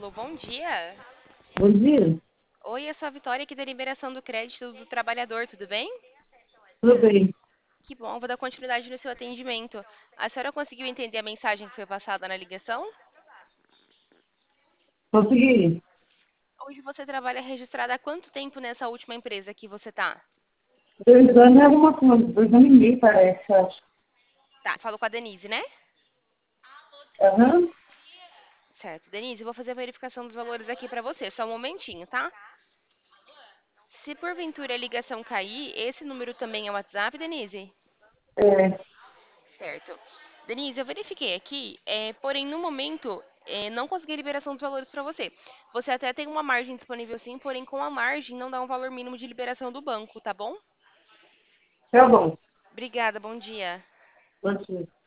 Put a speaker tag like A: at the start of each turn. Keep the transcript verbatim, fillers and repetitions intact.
A: Alô, bom dia.
B: Bom dia,
A: Oi, eu sou a Vitória aqui da Liberação do Crédito do Trabalhador, tudo bem?
B: tudo bem?
A: Que bom, vou dar continuidade no seu atendimento. A senhora conseguiu entender a mensagem que foi passada na ligação?
B: Consegui.
A: Hoje você trabalha registrada há quanto tempo nessa última empresa que você tá?
B: Dois anos é alguma coisa, dois anos e meio parece, acho.
A: Tá, falou com a Denise, né?
B: Aham,
A: Certo, Denise, eu vou fazer a verificação dos valores aqui pra você, só um momentinho, tá? Se porventura a ligação cair, esse número também é o WhatsApp, Denise?
B: é,
A: Certo. Denise, eu verifiquei aqui, é, porém no momento é, não consegui a liberação dos valores para você. Você até tem uma margem disponível sim, porém com a margem não dá um valor mínimo de liberação do banco, tá bom?
B: tá bom.
A: Obrigada, bom dia.
B: Bom dia.